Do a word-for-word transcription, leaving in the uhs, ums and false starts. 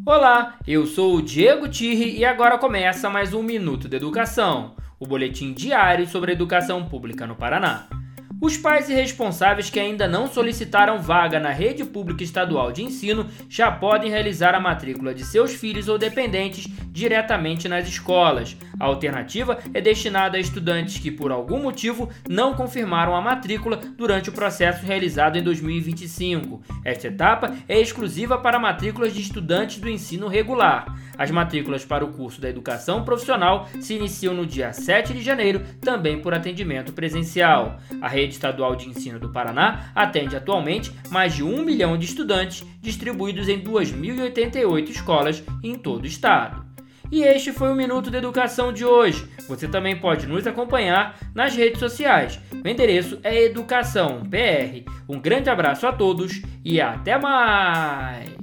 Olá, eu sou o Diego Tirri e agora começa mais um Minuto de Educação, o boletim diário sobre a educação pública no Paraná. Os pais e responsáveis que ainda não solicitaram vaga na rede pública estadual de ensino já podem realizar a matrícula de seus filhos ou dependentes diretamente nas escolas. A alternativa é destinada a estudantes que, por algum motivo, não confirmaram a matrícula durante o processo realizado em dois mil e vinte e cinco. Esta etapa é exclusiva para matrículas de estudantes do ensino regular. As matrículas para o curso da educação profissional se iniciam no dia sete de janeiro, também por atendimento presencial. A rede estadual de ensino do Paraná atende atualmente mais de um milhão de estudantes distribuídos em duas mil e oitenta e oito escolas em todo o estado. E este foi o Minuto de Educação de hoje. Você também pode nos acompanhar nas redes sociais. O endereço é Educação P R. Um grande abraço a todos e até mais!